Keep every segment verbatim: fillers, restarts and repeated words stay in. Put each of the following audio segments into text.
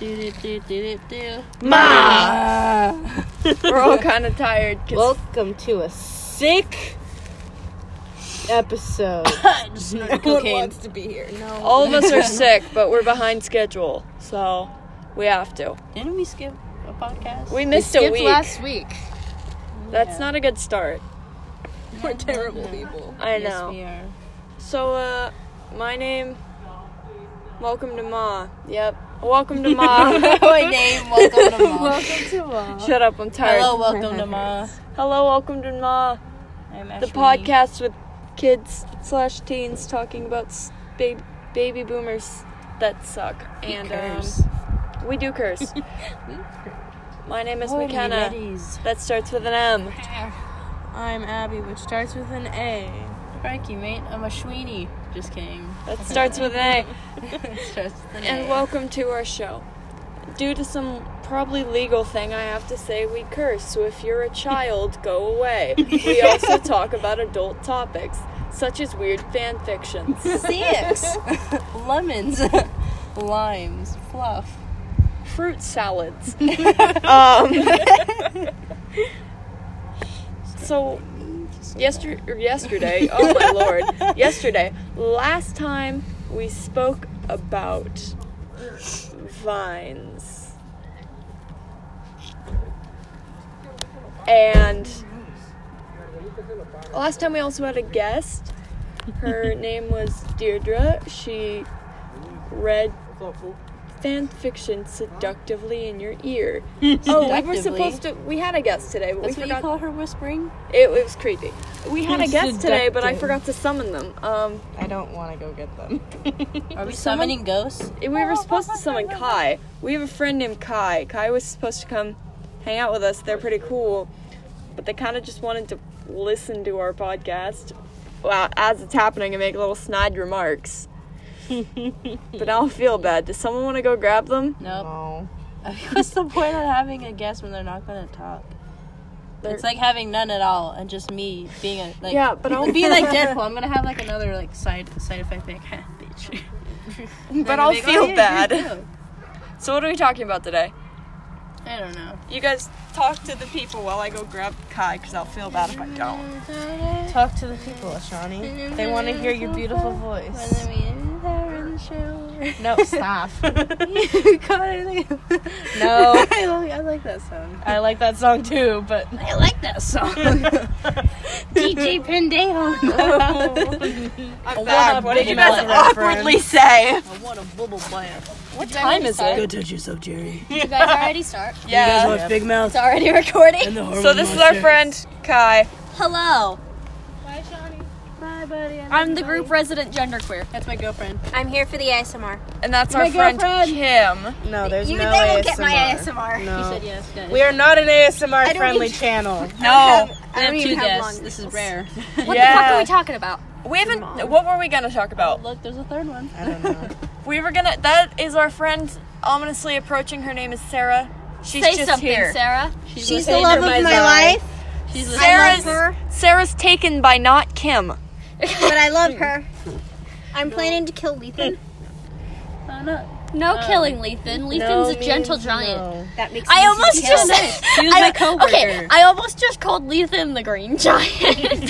do, do, do, do. Ma! We're all kind of tired. Welcome to a sick episode. Just No no one cocaine. wants to be here. No. All of us are sick, but we're behind schedule, so we have to. Didn't we skip a podcast? We We missed a skipped week. last week. That's Yeah. not a good start. We're terrible people. I Yes, know. we are. So, uh, my name. Welcome to Ma. Yep. Welcome to Ma. My name, welcome to Ma. Welcome to uh, Shut up, I'm tired. Hello, welcome to Ma. Hello, welcome to Ma. I'm The Ashley. podcast with kids slash teens talking about s- baby, baby boomers that suck. And, Curse. um, we do curse. My name is Holy McKenna. ladies. That starts with an M. I'm Abby, which starts with an A. Crikey, mate. I'm a Sweeney. Just kidding. That starts with an Starts with an A. And A. welcome to our show. Due to some probably legal thing, I have to say we curse. So if you're a child, go away. We also talk about adult topics, such as weird fan fictions. Six. Lemons. Limes. Fluff. Fruit salads. um, so, yester- or yesterday, oh my lord, yesterday, last time we spoke about vines. And last time we also had a guest. Her name was Deirdre. She read fan fiction seductively in your ear. Oh, we were Seductively? supposed to. We had a guest today, but That's we what you forgot. call her whispering? It, it was creepy. We had a guest today, but I Seductive. forgot to summon them. Um, I don't want to go get them. Are we Someone- summoning ghosts? we were supposed to summon Kai. We have a friend named Kai. Kai was supposed to come hang out with us. They're pretty cool, but they kind of just wanted to listen to our podcast, well, as it's happening, and make little snide remarks. But I don't feel bad. Does someone want to go grab them? Nope. No. What's the point of having a guest when they're not going to talk? They're- It's like having none at all and just me being a like Yeah, but I'll- be like Deadpool. I'm gonna have like another like side side effect like bitch. But I'll feel bad. So what are we talking about today? I don't know. You guys talk to the people while I go grab Kai, because I'll feel bad if I don't. Talk to the people, Ashani. They want to hear your beautiful voice. No, stop. No. I like, I like that song. I like that song too, but I like that song. D J Pendejo. I'm back. What did you Big guys Mouth awkwardly say? I want a bubble bath. What time is it? touch yourself, Jerry. Did you guys already start? Yeah. want Big Mouth It's already recording. the So this is our friend Kai. Hello. Bye, Shawnee. Bye, buddy. I'm the group resident genderqueer. That's my girlfriend. I'm here for the A S M R. And that's our My friend girlfriend. Kim. No, there's you no they A will S M R. get my A S M R. No. He said yes, guys. We are not an A S M R don't friendly even- channel. No. I We have don't two even have guests. long This is nails. rare. What Yeah. the fuck are we talking about? We haven't. What were we gonna talk Oh, about? look, there's a third one. I don't know. We were gonna. That is our friend ominously approaching. Her name is Sarah. She's Say just something, here. Sarah. She's, She's listening the love to of my my side. life, She's listening. Sarah's her. Sarah's taken by not Kim. but I love her. I'm planning to kill Lethan. Oh, no. No Um, killing Lethan. Lethan's No a gentle means giant. no. That makes I sense. almost Kill. just said she was I- my coworker. Okay, I almost just called Lethan the green giant.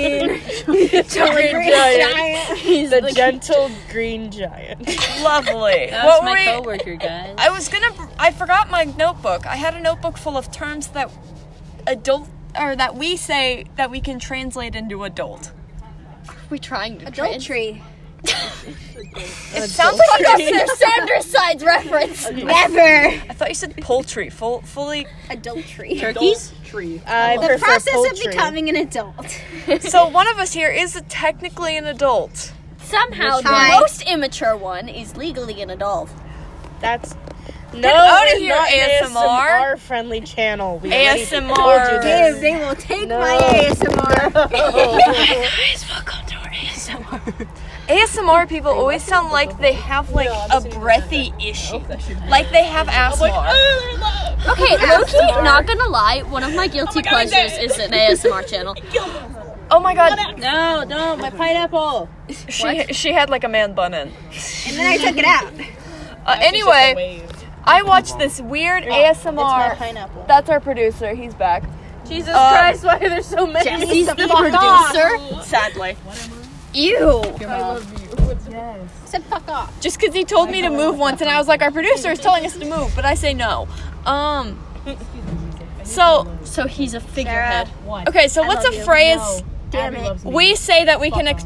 Green giant. He's The the gentle green giant. Lovely. That what was my were we? coworker, guys. I was gonna. I forgot my notebook. I had a notebook full of terms that adult or that we say that we can translate into adult. we trying to trans- Adultery. It sounds like That's their Sandra Sides reference. Never. I thought you said poultry. Full, fully. Adultery. Turkeys? I The prefer process poultry. of becoming an adult. So one of us here is technically an adult. Somehow, the Hi. most immature one is legally an adult. That's no, outta we're here, not A S M R. A S M R friendly channel. We A already S M told R. you They, this. they will take No. my A S M R. Guys, welcome to our A S M R. A S M R people always sound like they have like a breathy issue, like they have asthma. Okay, low-key, not gonna lie, one of my guilty pleasures is an A S M R channel. Oh my god, No, no, my pineapple. she she had like a man bun in. And then I took it out. Uh, anyway, I watched this weird A S M R. It's my pineapple. That's our producer. He's back. Jesus Uh, Christ, why are there so many? Jesse's the Fuck off. producer. Sadly. Ew. Said fuck off. Just because he told me to move once, and I was like, our producer is telling us to move, but I say no. Um. So, So he's a figurehead. okay, so what's a phrase Damn it. we say that we can ex-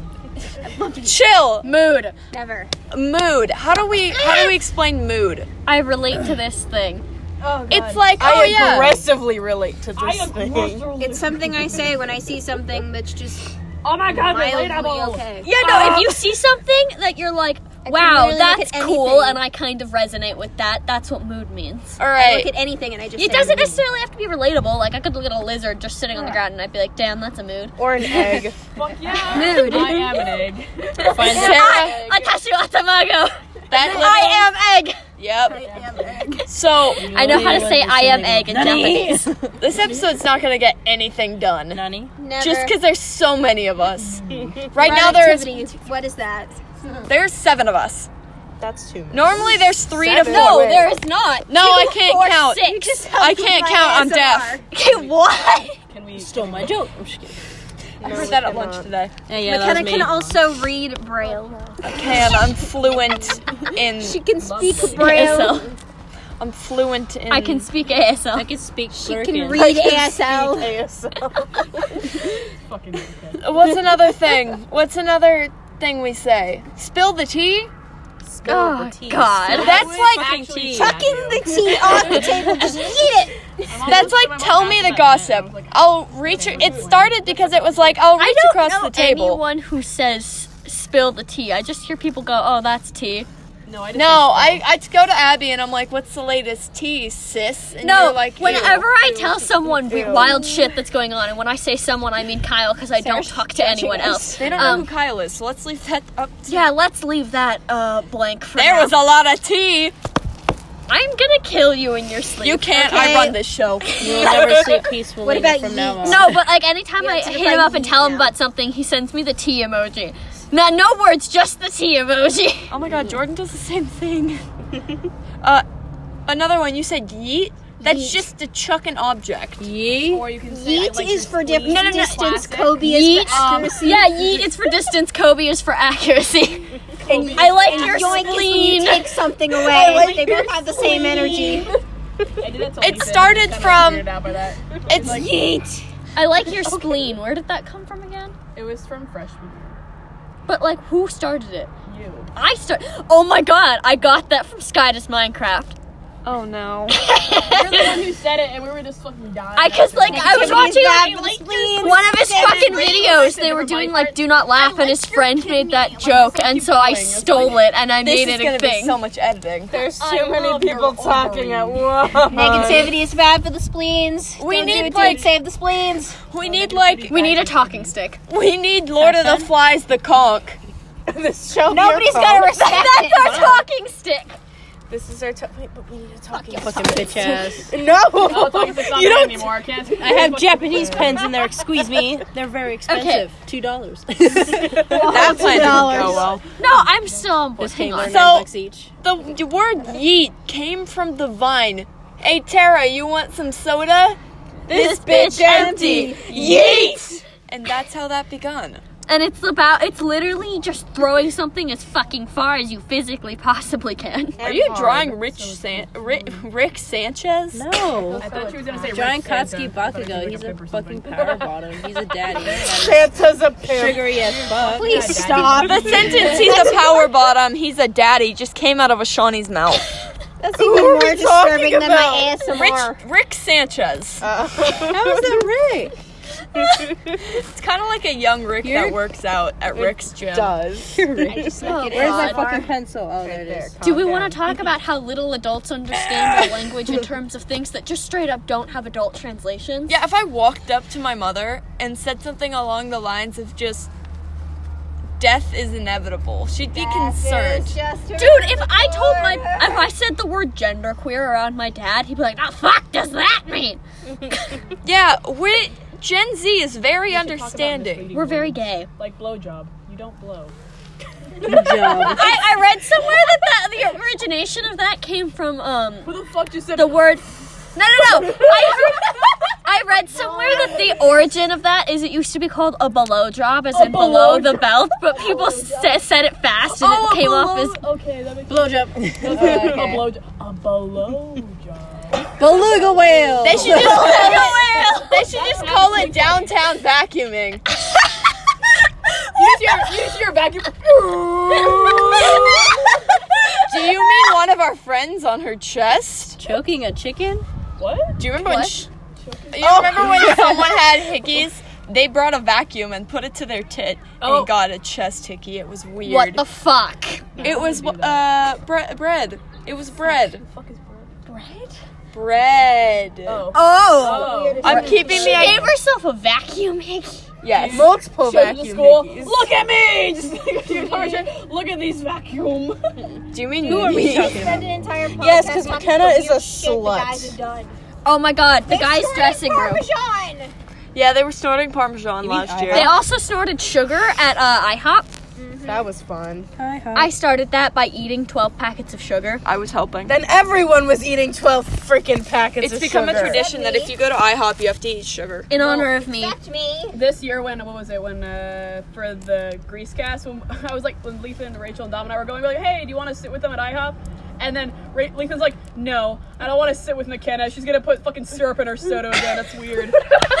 chill Mood. Never. mood? How do we how do we explain mood? I relate to this thing. Oh, It's like, I oh yeah, aggressively relate to this thing. It's something I say when I see something that's just Oh my god, mildly relatable. okay. Yeah, no, if you see something that you're like, can wow, literally look that's at cool, anything. and I kind of resonate with that, that's what mood means. all I right. look at anything and I just It say doesn't mood. necessarily have to be relatable. Like, I could look at a lizard just sitting on the ground, and I'd be like, damn, that's a mood. Or an egg. Fuck yeah. Mood. I am an egg. Find I, Atashi wa tamago. That I am egg. Yep. So I know how to say I am egg in Japanese. this episode's not gonna get anything done, Nani? Never. just because there's so many of us. Right now there's Productivity. What is that? there's seven of us. That's too many. Normally there's three Seven? to four. No, there is not. No, I can't Four, count. Six. I can't count. I'm deaf. Okay, what? Can we Stole my joke. I'm just kidding. I heard that at lunch today. Yeah, yeah, McKenna can also read Braille. I can. I'm fluent in. She can speak A S Braille. L. I'm fluent in. I can speak A S L. I can speak She Slurkin. can read A S L. A S L. fucking okay. What's another thing? What's another thing we say? Spill the tea. Oh, God. That's like Fucking tea. Chucking the tea off the table. Just eat it. that's like tell me the gossip. I'll reach. It started because it was like I'll reach I don't across know the table. anyone who says spill the tea. I just hear people go, oh, that's tea. No, I just No, I I go to Abby and I'm like, "What's the latest tea, sis?" And No, you're like, "Ew." whenever I tell someone we- wild shit that's going on, and when I say someone, I mean Kyle, because I don't talk to anyone else. They don't know Um, who Kyle is, so let's leave that up. To Yeah, let's leave that uh, blank for There now. was a lot of tea. I'm gonna kill you in your sleep. You can't. I Okay. run this show. You will never sleep peacefully What about from now yeet? on. No, but like anytime I have to hit define him up and yeet tell him now. about something, he sends me the tea emoji. Now, no words, just the tea emoji. Oh my god, Jordan does the same thing. uh, another one. You said yeet. That's Yeet. just to chuck an object. Yee? Or you can say I Yeet like is to for sleep. different No, no, no. distance. Classic. Kobe is Yeet. for accuracy. Yeah, yeet is for distance. Kobe is for accuracy. And I like and your yoink is when spleen. you take something away. They both have the same energy. I did that to It Lisa, started and I was from- kinda weirded out by that. It's Yeet. I like your spleen. Where did that come from again? It was from freshman year. But like, who started it? You. I start. Oh my god, I got that from Sky Does Minecraft. Oh no. You're the one who said it, and we were just fucking dying. I cause like I was Negativity is watching bad like, for the spleen. one of his fucking videos. They Never were mind. doing like "Do not laugh," and his friend made that joke, and so I stole it and I This made is it a gonna be thing. so much editing. There's too I many love people your talking at once. Negativity is bad for the spleens. We Don't need, do it, like- dude. Save the spleens. We need like We need a talking stick. we need Lord of the Flies the conch. This show Nobody's your gonna phone. respect That's it. our talking stick. This is our top. Wait, but we need a talking. Fucking bitch ass. No. Oh, talking stick's not You there don't. anymore. I can't. I have Japanese pens in there. Excuse me. They're very expensive. Two dollars. That plan didn't go well. No, I'm still on board. Just Hang came on. for So- nine bucks each. The, the word yeet came from the vine. Hey Tara, you want some soda? This bitch empty. Yeet! And that's how that begun. And it's about, it's literally just throwing something as fucking far as you physically possibly can. Are you drawing Rich San- Rick, Rick Sanchez? No. I thought she was gonna say John Rick Santa. Kotsky I thought it was Bakugo. like He's a pimp or fucking something. power bottom. He's a daddy. Santa's a pimp. Sugary as fuck. Please stop. The sentence, he's a power bottom, he's a daddy, just came out of a Shawnee's mouth. That's even are more we disturbing talking than my about? A S M Rich, R. Rick Sanchez. Uh, How is that Rick? It's kind of like a young Rick You're- that works out at Rick's gym. does. I just snuck it Where's in. that fucking pencil? Oh, there it is. Do we want to talk about how little adults understand the language in terms of things that just straight up don't have adult translations? Yeah, if I walked up to my mother and said something along the lines of just, death is inevitable, she'd be concerned. Dude, if I told my, if I said the word genderqueer around my dad, he'd be like, "The fuck does that mean?" Yeah, we Gen Z is very We should talk about this understanding. lady We're who very works gay. Like blowjob. You don't blow. Good job. I, I read somewhere that, that the origination of that came from um Who the fuck just said the word. No, no, no. I, I read somewhere that the origin of that is it used to be called a below job, as A in below below the belt, but people sa- said it fast and Oh, it came a off as. below- Okay, that makes Blowjob. sense. A blow job. A below job. Beluga whale. They should just call it. They should just call it downtown vacuuming. Use your, use your vacuum. Do you mean one of our friends on her chest? Choking a chicken? What? Do you remember when? Sh- you remember when someone had hickeys? They brought a vacuum and put it to their tit, and Oh. he got a chest hickey. It was weird. What the fuck? It was uh bre- bread. It was bread. Fuck is Bread? Bread. Oh. Oh. Oh. I'm keeping She the gave herself a vacuum hickey. yes. Multiple Show to the school. hickeys. Look at me! Just look at these vacuum. Do you mean Who are we me? talking about? Spend an entire podcast Yes, 'cause talking McKenna about is weird a shit the slut. guys have done. Oh my god, the They guy's snorted dressing room. Parmesan. Yeah, they were snorting Parmesan last year. They also snorted sugar at uh, IHOP. That was fun. Hi, hi. I started that by eating twelve packets of sugar. I was helping. Then everyone was eating twelve freaking packets It's of become sugar. a tradition that if you go to IHOP, you have to eat sugar. In honor of me. Except me. This year, when what was it? When uh, for the Grease cast, when I was like, when Lethan and Rachel and Dom and I were going, we were like, hey, do you want to sit with them at IHOP? And then Ra- Lethan's like, no, I don't want to sit with McKenna. She's gonna put fucking syrup in her soda again. That's weird.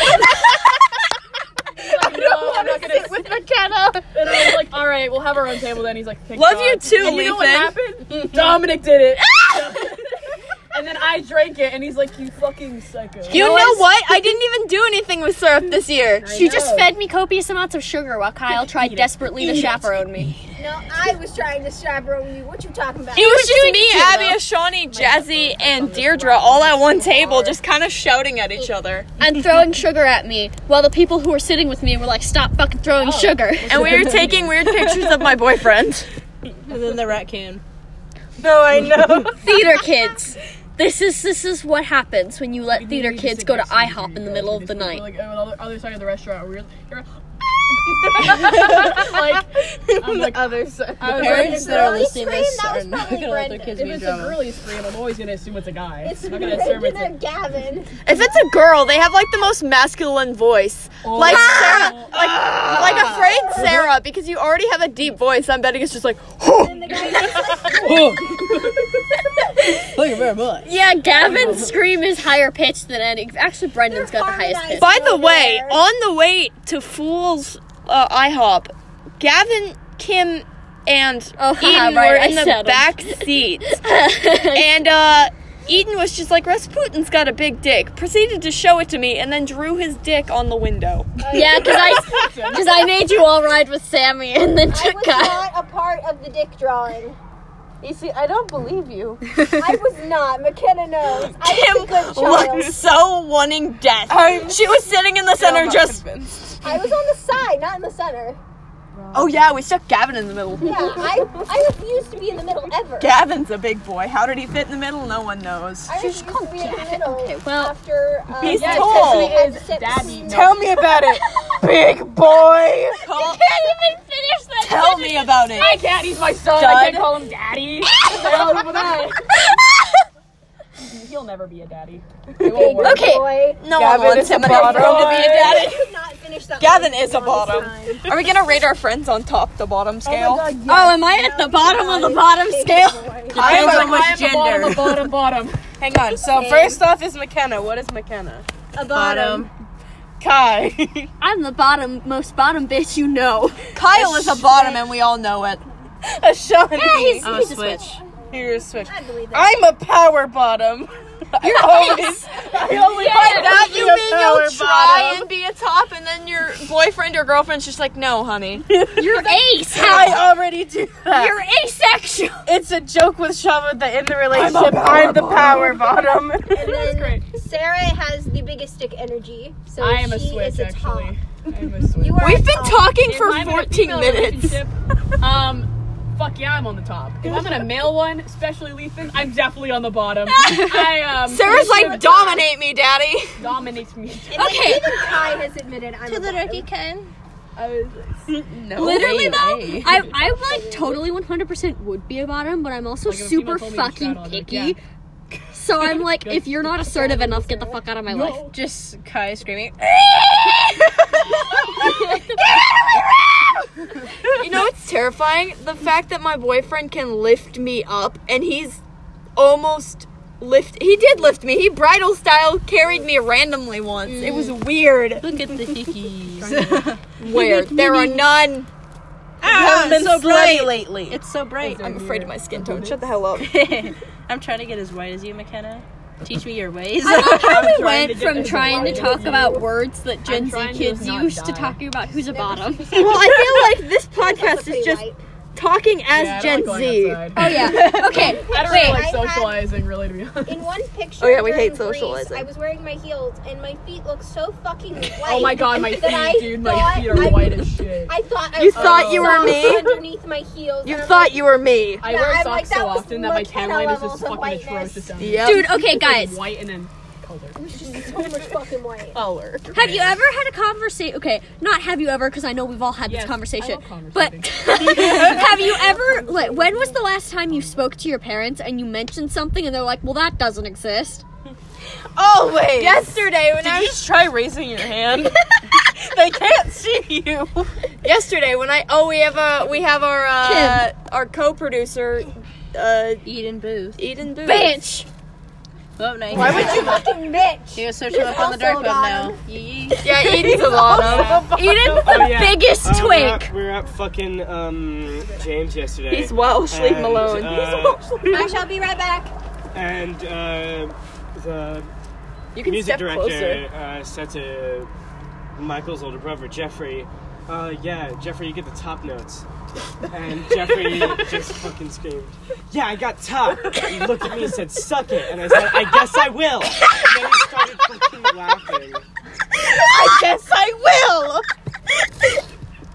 He's like, no, I'm not gonna sit with McKenna. And I was like, all right, we'll have our own table then. He's like, thank Love God. you too, And you know what Lethan. happened? Dominic did it. And then I drank it, and he's like, you fucking psycho. You know what? I didn't even do anything with syrup this year. She just fed me copious amounts of sugar while Kyle tried desperately to chaperone me. No, I was trying to chaperone you. What you talking about? It was just doing me, it too, Abby, though. Ashani, Jazzy, and Deirdre all at one table, just kind of shouting at each other. And throwing sugar at me while the people who were sitting with me were like, stop fucking throwing sugar. And we were taking weird pictures of my boyfriend. And then the rat can. No, I know. Theater kids. This is this is what happens when you let theater kids go to IHOP in the middle of the We're night. like on the other, other side of the restaurant. We're, you're like, I'm like, Other side. I was Parents like, that are girly listening to this scream, that are was not probably gonna let their Brendan. kids if be it's a drama. girly scream, I'm always gonna assume it's a guy. It's I'm not gonna assume it's Brendan a. or Gavin. If it's a girl, they have like the most masculine voice. Like Sarah, like, like afraid Sarah, because you already have a deep voice. I'm betting it's just like, And the guy was Thank you very much. Yeah, Gavin's scream is higher pitched than any. Actually, Brendan's got the highest pitch. By the way, on the way to Fool's uh, IHOP, Gavin, Kim, and Oh, Eden right, were I in the said 'em. back seats. And uh, Eden was just like, Rasputin's got a big dick. Proceeded to show it to me and then drew his dick on the window. Yeah, because I, cause I made you all ride with Sammy and then I took was Kyle. not a part of the dick drawing. You see, I don't believe you. I was not. McKenna knows. I was a Kim good looked child. so wanting death. she was sitting in the center just... I was on the side, not in the center. Oh yeah, we stuck Gavin in the middle. Yeah, I, I refuse to be in the middle ever. Gavin's a big boy. How did he fit in the middle? No one knows. I refuse to be in the middle Okay, well, after. Um, He's yeah, tall. Tiffany had to Is sit daddy. between- Tell me about it, big boy. Call- can't even finish that. Tell me about it. I can't. He's my son. Dud. I can't call him daddy. What the hell is with that? He'll never be a daddy. It won't work. Okay. Boy. No Gavin one wants is a him enough for him to be a boy. daddy. I could not finish that. Gavin one is a all the bottom. time. Are we gonna rate our friends on top to bottom scale? Oh, my God, yes. Oh, am I at the bottom of the bottom Big scale? boy. I am Depends a- on which I am the bottom, gender. the bottom, bottom. Hang on. So first off is McKenna. What is McKenna? A bottom. Kai. I'm the bottom, most bottom bitch you know. Kyle is a bottom and we all know it. Ashani. he's- I'm a he's a switch. You're a switch. I believe that. I'm a power bottom. You're always. I always By that be you a mean power you'll try bottom. and be a top and then your boyfriend or girlfriend's just like, no, honey. You're ace. I already do that. You're asexual. It's a joke with Shava that in the relationship I'm, the power bottom. And then great. Sarah has the biggest dick energy, so I am a she switch, is a top. actually. I am a switch. You are We've a been top. talking If for I'm in a fourteen female minutes. relationship, Um, fuck yeah, I'm on the top. If I'm in a male one, especially Lethan, I'm definitely on the bottom. I um. Sarah's like, dominate me, daddy. dominates me. And then Okay. even Kai has admitted I'm a bottom. Ken. I was like, No. Literally Hey, though, hey. I I like totally one hundred percent would be about him, but I'm also Like, if a super female told me to fucking shout, I'd be like, picky. So I'm like, if you're not assertive enough, get the fuck out of my life. Just Kai screaming. You know what's terrifying? The fact that my boyfriend can lift me up, and he's almost lift. He did lift me. He bridal style carried me randomly once. It was weird. Look at the hickeys. Where there are none. Ah, been so bright bright lately. It's so bright. I'm afraid of my skin tone. Shut the hell up. I'm trying to get as white as you, McKenna. Teach me your ways. I love how we trying went to get from as trying to white talk as about you. words that Gen I'm Z trying to kids not use to die. talking about who's a bottom. Well, I feel like this podcast is just talking as Yeah, I Gen don't like Z. going outside. Oh yeah. Okay. I don't Wait. really like I had- socializing, really, to be honest. In one picture, Oh, yeah, we during hate Greece, socializing. I was wearing my heels, and my feet look so fucking white. Oh my god, my that I feet, dude. My thought feet are I- white as shit. I thought I You was thought you were socks me? underneath my heels. You and I'm thought like, you were me. I Yeah, wear I'm socks like, that so was often that my tan McKenna line is levels just of fucking whiteness. atrocious down Yep. Dude, okay, It's like guys. white and then color. It was just so much fucking white. Color. Have you ever had a conversation? Okay, not have you ever, because I know we've all had Yes, this conversation. I love But conversating. have you ever? Like, when was the last time you spoke to your parents and you mentioned something and they're like, "Well, that doesn't exist." Oh wait. Yesterday when Did I you was just try raising your hand? They can't see you. yesterday when I oh we have a we have our uh our co-producer uh Eden Booth. Eden Booth. Bitch. Oh, nice. Why would you? Fucking bitch. You go search him up on the dark also web got now. Yee. Yeah, Eden's a lot of. Eden's the Oh, yeah. biggest Uh, we were twink. at, we were at fucking um, James yesterday. He's Welsh. Leave him and, alone. uh, I shall be right back. And uh, the You can music step director closer. uh, said to Michael's older brother, Jeffrey, uh, yeah, Jeffrey, you get the top notes. And Jeffrey just fucking screamed, yeah, I got top. He looked at me and said, suck it. And I said, I guess I will. And then he started fucking laughing. I guess I will.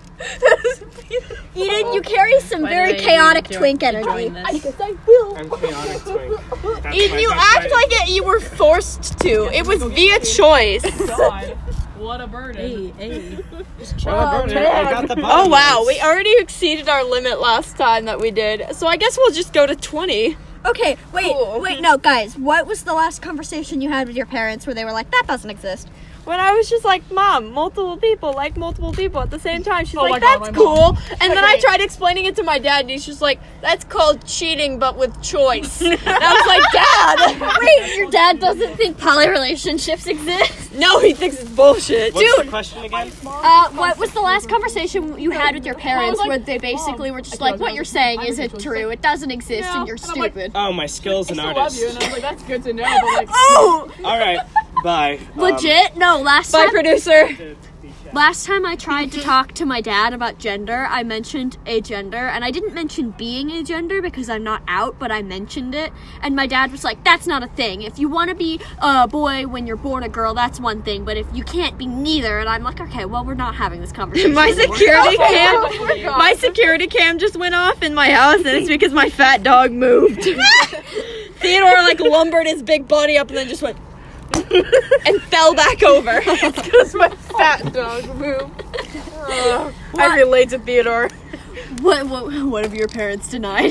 Eden, you carry some By the very way, chaotic you twink join- energy. join this. I'm chaotic twink. That's Eden, my- you that's act my- like it. You were forced to. It was via choice. God, what a burden. Hey, hey. Oh, I got the bottom Oh wow, notes. we already exceeded our limit last time that we did. So I guess we'll just go to twenty. Okay, wait, Cool. wait, no, guys. What was the last conversation you had with your parents where they were like, "That doesn't exist"? When I was just like, Mom, multiple people like multiple people at the same time. She's Oh my like, God, that's my mom. cool. And then I tried explaining it to my dad, and he's just like, that's called cheating, but with choice. And I was like, Dad. Wait, your dad doesn't think poly relationships exist? No, he thinks it's bullshit. What's Dude, the question again? Uh, what was the last conversation you had with your parents where they basically were just like, "What you're saying isn't true. It doesn't exist, Yeah, and you're and I'm like, stupid." Oh, my skills I and still love artist. you, and I was like, that's good to know, but like, oh, All right, bye. Um, Legit? No, last bye, time. producer. Last time I tried to talk to my dad about gender, I mentioned agender, and I didn't mention being agender because I'm not out, but I mentioned it, and my dad was like, "That's not a thing. If you want to be a boy when you're born a girl, that's one thing, but if you can't be neither," and I'm like, "Okay, well, we're not having this conversation." My anymore." security Oh cam, God. my security cam just went off in my house, and it's because my fat dog moved. Theodore like lumbered his big body up and then just went and fell back over. Because my fat dog moved. Uh, I relate to Theodore. What, what, what have your parents denied?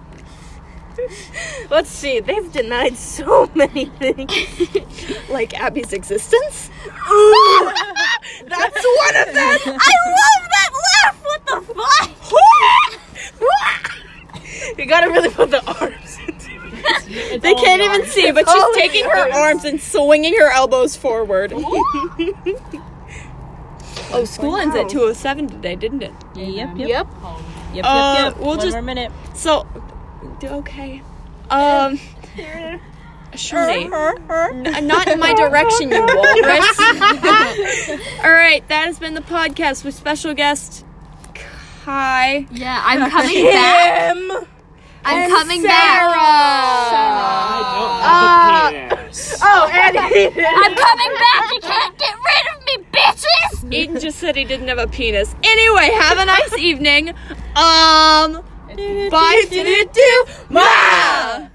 Let's see, they've denied so many things. Like Abby's existence? Ooh, that's one of them! I love that laugh! What the fuck? You gotta really put the arms into it. They can't even see, but she's taking her arms and swinging her elbows forward. Oh, school ends at two oh seven today, didn't it? Yep, yep. Yep. Yep, yep, Uh, yep. we'll One just- more minute. So, okay. Um, Shirley. N- not in my direction, you walrus. Alright, that has been the podcast with special guest Kai. Yeah, I'm coming back. Kim. I'm and coming Sarah. I don't have a penis. Oh, and Eden. I'm coming back. You can't get rid of me, bitches. Eden just said he didn't have a penis. Anyway, have a nice evening. Um, bye. Do do do.